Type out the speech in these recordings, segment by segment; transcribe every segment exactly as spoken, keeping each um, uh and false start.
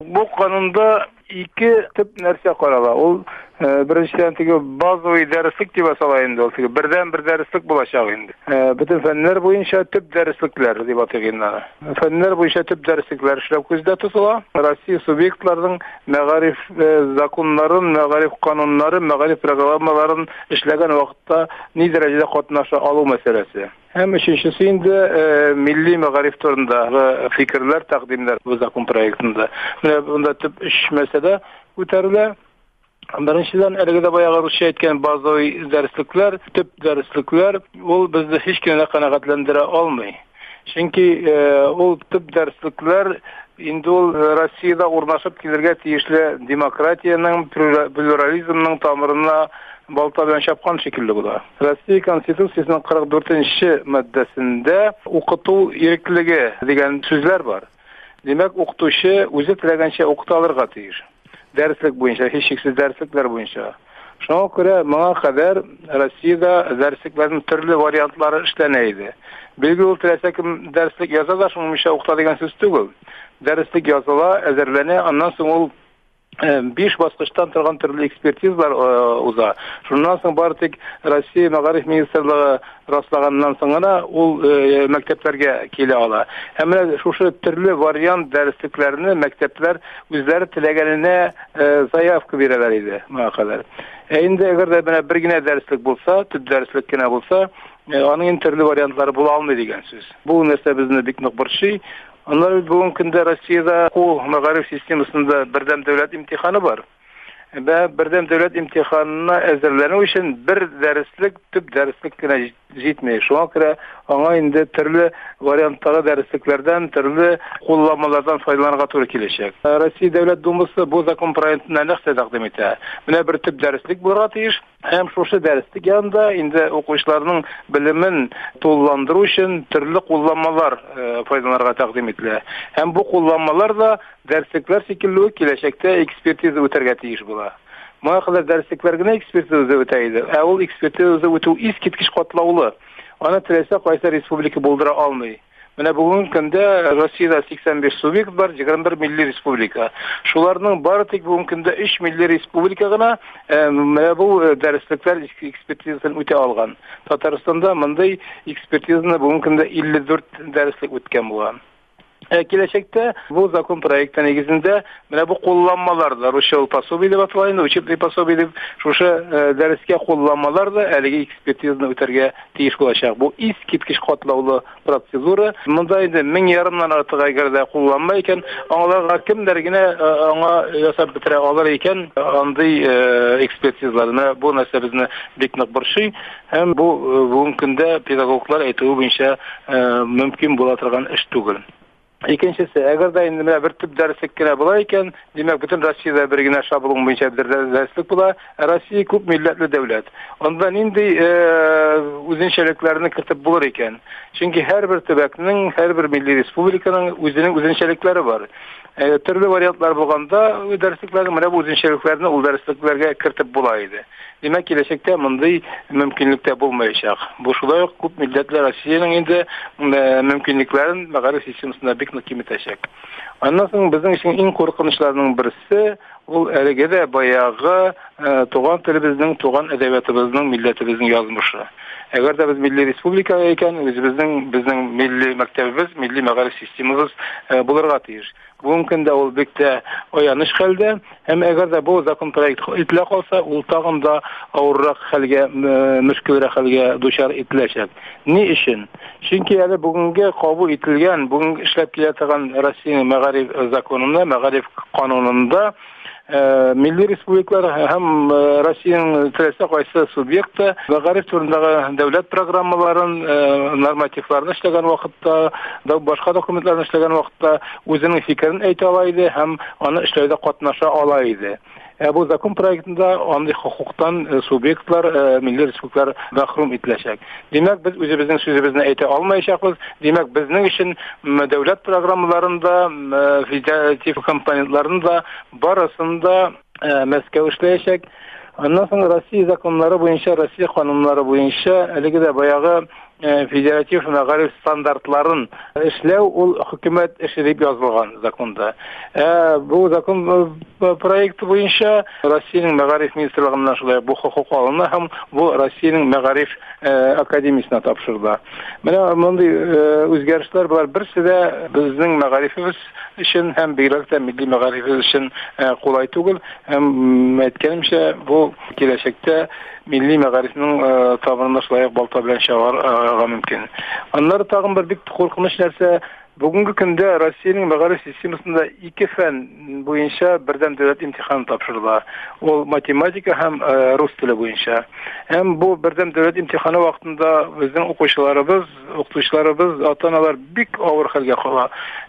bu kanunda iki tip нәрсә карала. Ул беренчедән теге базовый дәреслек дип атала инде. Ул теге бердән бер дәреслек булачак инде. Бөтен фәннәр буенча төп дәреслекләр дип атыгыннар. Фәннәр буенча төп дәреслекләр эшләп күздә тотыла. Россия субъектларының мәгариф законнарын, мәгариф кануннарын, мәгариф программаларын эшләгән вакытта ни дәрәҗәдә катнаша алу мәсьәләсе. Һәм өченчесе инде милли мәгариф турындагы фикерләр, тәкъдимнәр бу закон проектында. Менә бунда төп өч мәсьәлә күтәрелә. Беренчедән, әлеге дә баягы русча әйткән базовый дәреслекләр, төп дәреслекләр, ул безне һич кенә канәгатьләндерә алмый. Чөнки ул төп дәреслекләр инде ул Россиядә урнашып килергә тиешле демократияның, плюрализмның тамырына балта белән чапкан шикелле була. Россия Конституциясының кырык дүртенче маддәсендә укыту иреклеге дигән сүзләр бар. Димәк, укытучы үзе теләгәнчә укыта алырга тиеш. Дәреслек буенча, һич шиксез дәреслекләр буенча. Шуңа күрә моңа кадәр Россиядә дәреслекләрнең төрле вариантлары эшләнә иде. Белгә ул теләсә кем дәреслек яза да шуңмыйча укыта дигән сүз түгел. Дәреслек языла, әзерләнә, аннан соң ул биш баскычтан торган төрле экспертизалар уза. Шуннан соң бары тик Россия мәгариф министрлыгы раслаганнан соң гына ул мәктәпләргә килә ала. Һәм шушы төрле вариант дәреслекләрне мәктәпләр үзләре теләгәненә заявка бирәләр иде моңа кадәр. Инде әгәр дә менә бер генә дәреслек булса, төп дәреслек кенә булса, аның төрле вариантлары була алмый дигән сүз. Бу нәрсә безне бик нык борчый. Анлар бүген көндә Россиядә ул мәгариф системасында бердәм дәүләт имтиханы бар. Бә бердәм дәүләт имтиханына әзерләнү өчен бер дәреслек, төп дәреслек кенә җитмәй. Шуңа күрә аңа инде төрле варианттагы дәреслекләрдән, төрле кулланмалардан файдаланырга туры киләчәк. Россия Дәүләт Думасы бу закон проектына нәрсә тәкъдим итә? Менә бер төп дәреслек булырга тиеш. Һәм шушы дәреслек янында инде укучыларның белемен тулыландыру өчен төрле кулланмалар файдаланырга тәкъдим ителә. Һәм бу кулланмалар да дәреслекләр шикелле киләчәктә экспертиза үтәргә тиеш була. Моңа кадәр дәреслекләр генә экспертиза үтә иде. Ә ул экспертиза үтү искиткеч катлаулы. Аны теләсә кайсы республика булдыра алмый. Менә бүген көндә Россиядә сиксән биш субъект бар, егерме бер милли республика. Шуларның бары тик бүген көндә өч милли республика гына менә бу дәреслекләр экспертизасын үтә алган. Татарстанда мондый экспертизаны бүген көндә илле дүрт дәреслек үткән булган. Киләчәктә бу закон проекты нигезендә менә бу кулланмалар да русча пособие дип атала инде, учебный пособие дип, шушы дәрескә кулланмалар да әлеге экспертизаны үтәргә тиеш булачак. Бу искиткеч катлаулы процедура. Монда инде мең ярымнан артык әгәр дә кулланма икән, аңларга кемдер генә аңа ясап бетерә алыр икән андый экспертизаларны. Бу нәрсә безне бик нык борчый. Һәм бу бүген көндә педагоглар әйтүе буенча мөмкин була торган эш түгел. Икенчесе, әгәр дә инде менә бер төп дәреслек кенә була икән, димәк бөтен Россиядә бер генә шаблон буенча бер дәреслек була. Россия күп милләтле дәүләт. Анда нинди үзенчәлекләрне кертеп булыр икән? Чөнки һәрбер төбәкнең, һәрбер милли республиканың үзенең үзенчәлекләре бар. Төрле вариантлар булганда, дәреслекләрне менә бу үзенчәлекләрне ул дәреслекләргә кертеп була иде. Димәк, киләчәктә мондый мөмкинлек тә булмаячак. Бу шулай ук күп милләтле Россиянең инде мөмкинлекләрен мәгариф системасында бик нык киметәчәк. Аннан соң безнең өчен иң куркынычларның берсе ул әлеге дә баягы туган телебезнең, туган әдәбиятыбызның, милләтебезнең язмышы. Әгәр дә без милли республика икән, үзебезнең безнең милли мәктәбебез, милли мәгариф системабыз булырга тиеш. Бүген көндә ул бик тә аяныч хәлдә, һәм әгәр дә бу закон проекты ителә калса, ул тагын да авыррак хәлгә, мөшкилрәк хәлгә дучар ителәчәк. Ни өчен? Чөнки әле бүгенге кабул ителгән, бүген эшләп килә торган Россия мәгариф законында, мәгариф канунында милли республикалар һәм Россиянең теләсә кайсы субъекты мәгариф турындагы дәүләт программаларын, нормативларын эшләгән вакытта, башка документларны эшләгән вакытта үзенең фикерен әйтә ала иде һәм аны эшләүдә катнаша ала иде. Бу закон проектында андый хукуктан субъектлар, милли республикалар мәхрүм ителәчәк. Димәк, без үзебезнең сүзебезне әйтә алмаячакбыз. Димәк, безнең өчен дәүләт программаларында, федератив компонентларында барысында Мәскәү эшләячәк. Аннан соң Россия законнары буенча, Россия кануннары буенча әлеге дә баягы федератив мәгариф стандартларын эшләү ул хөкүмәт эше дип язылган законда. Бу закон проекты буенча Россиянең мәгариф министрлыгыннан шулай бу хокук алына һәм бу Россиянең мәгариф академиясына тапшырыла. Менә мондый үзгәрешләр булар. Берсе дә безнең мәгарифебез өчен һәм бигрәк тә милли мәгарифебез өчен кулай түгел. Һәм әйткәнемчә, бу киләчәктә милли мәгарифнең табынына шулай балта белән чыгарга мөмкин. Аннары тагын бер бик куркыныч нәрсә, бүгенге көндә Россиянең мәгариф системасында ике фән буенча бердәм дәүләт имтиханы тапшырыла. Ул математика һәм рус теле буенча. Һәм бу бердәм дәүләт имтиханы вакытында безнең укучыларыбыз, укытучыларыбыз, ата-аналар бик авыр хәлгә кала.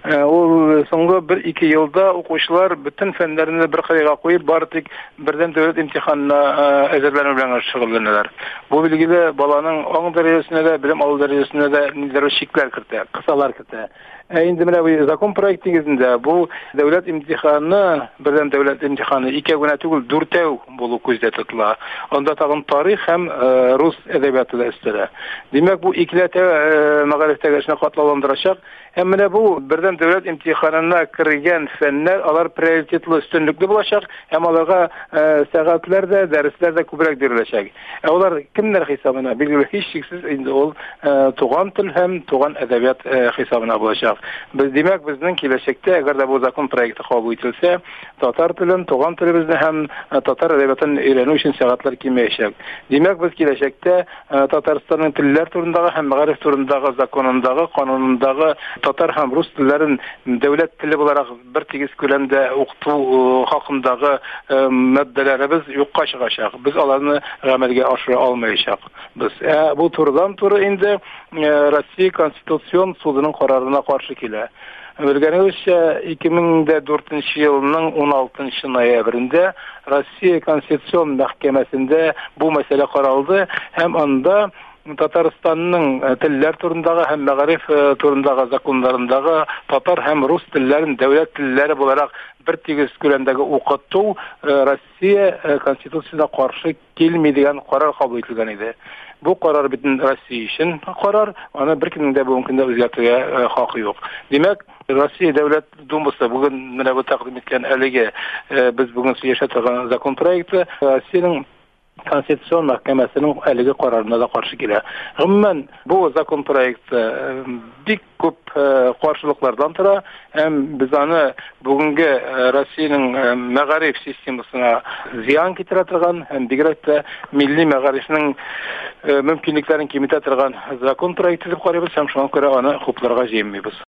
Ул соңгы бер-ике елда укучылар бөтен фәннәрне бер кырыйга куеп, бары тик бердәм дәүләт имтиханына әзерләнү белән шөгыльләнәләр. Бу билгеле баланың аң дәрәҗәсенә дә, белем алу дәрәҗәсенә дә нидер шикләр кертә, кысалар кертә. Инде менә бу закон проекты нигезендә бу дәүләт имтиханы, бердәм дәүләт имтиханы икәү генә түгел, дүртәү булу күздә тотыла. Анда тагын тарих һәм рус әдәбияты да өстәлә. Димәк, бу икеләтә мәгарифтәге эшне катлауландырачак. Һәм менә бу бердәм дәүләт имтиханына кергән фәннәр алар приоритетлы, өстенлекле булачак, һәм аларга сәгатьләр дә, дәресләр дә күбрәк биреләчәк. Алар кемнәр хисабына? Билгеле, һичшиксез инде ул туган тел һәм туган әдәбият хисабына булачак. Без димәк, безнең киләчәктә, әгәр дә бу закон проекты кабул ителсә, татар телен, туган телебезне һәм татар әдәбиятын өйрәнү өчен сәгатьләр кимәячәк. Димәк, без киләчәктә Татарстанның телләр турындагы һәм мәгариф турындагы законындагы, канунындагы татар һәм рус телләрен дәүләт теле буларак бер тигез күләмдә укыту хакындагы матдәләребез юкка чыгачак. Без аларны гамәлгә ашыра алмаячак. Без бу турыдан-туры инде Россия Конституцион судының карарына каршы килә. Белгәнегезчә, ике мең дүртенче елның он алтынчы ноябрендә Россия Конституцион мәхкәмәсендә бу мәсьәлә каралды һәм анда Татарстанның телләр турындагы һәм мәгариф турындагы законнарындагы татар һәм рус телләрен дәүләт телләре буларак бер тигез күләмдәге укыту Россия Конституциясына каршы килми дигән карар кабул ителгән иде. Бу карар бөтен Россия өчен карар, аны беркемнең дә бу мөмкинлек үзгәртергә хакы юк. Димәк, Россия дәүләт думасы бүген менә бу тәкъдим иткән әлеге без бүген сөйләшә торган закон проекты Россиянең Конституцион мәхкәмәсенең әлеге карарына да каршы килә. Гомумән, бу закон проекты бик күп каршылыклардан тора, һәм без аны бүгенге Россиянең мәгариф системасына зыян китерә торган һәм бигрәк тә милли мәгарифнең мөмкинлекләрен киметә торган закон проекты дип карыйбыз һәм шуңа күрә аны хупларга җыенмыйбыз.